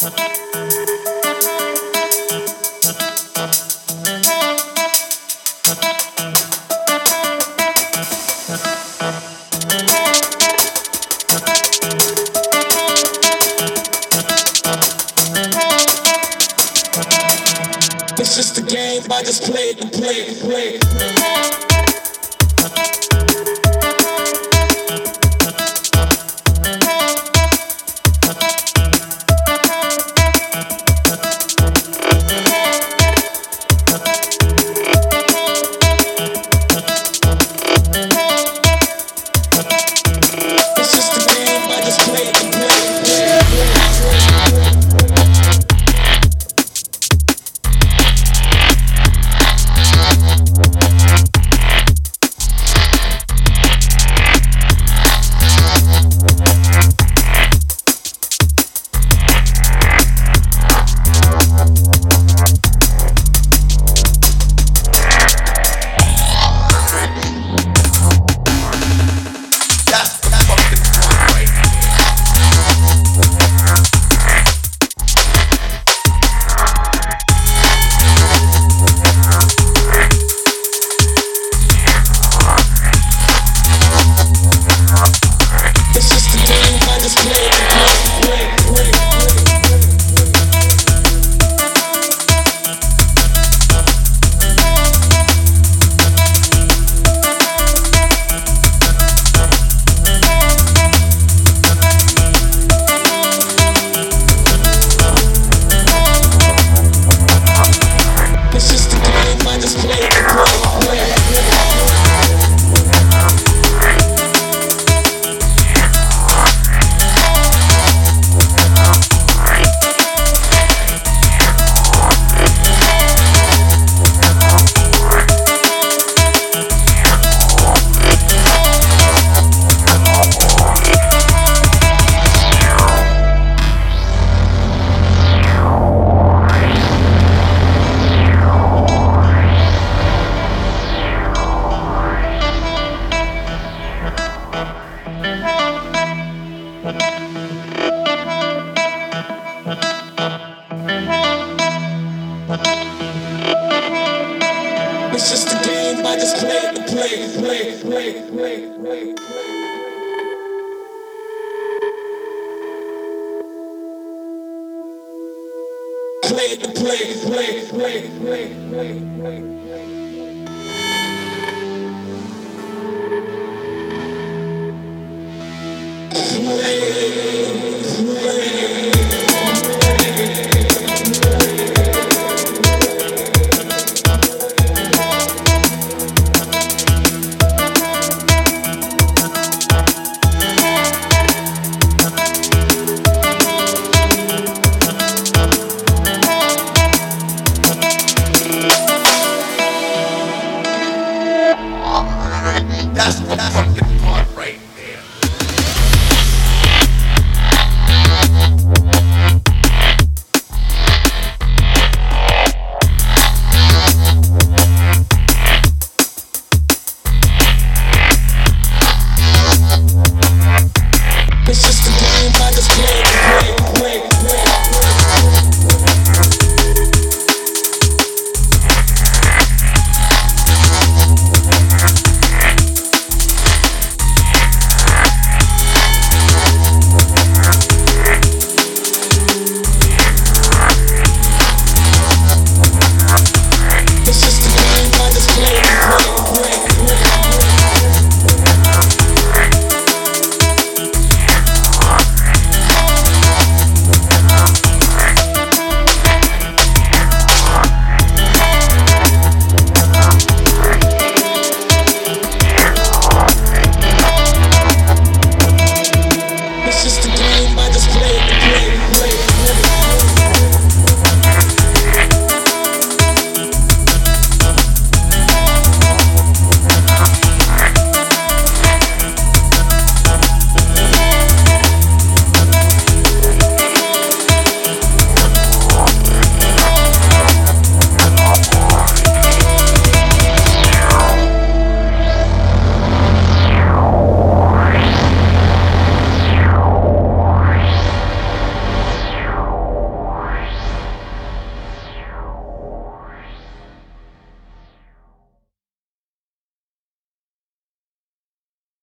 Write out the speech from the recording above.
It's just a game, I just play it and play it and play it. It's just a game, I just play it and play it and play it. It's just a game, I just play it and play it and play it and play it and play it and play it and play it. Play it and play it and play it and play it and play it and play it and play it. Play it.